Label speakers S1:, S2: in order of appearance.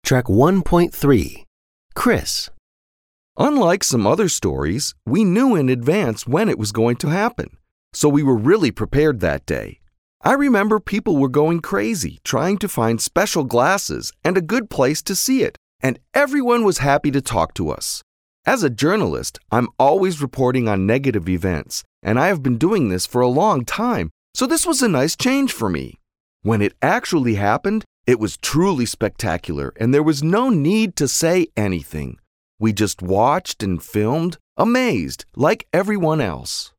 S1: Track 1.3. Chris.
S2: Unlike some other stories, we knew in advance when it was going to happen, so we were really prepared that day. I remember people were going crazy trying to find special glasses and a good place to see it, and everyone was happy to talk to us. As a journalist, I'm always reporting on negative events, and I have been doing this for a long time, so this was a nice change for me. When it actually happened, it was truly spectacular, and there was no need to say anything. We just watched and filmed, amazed, like everyone else.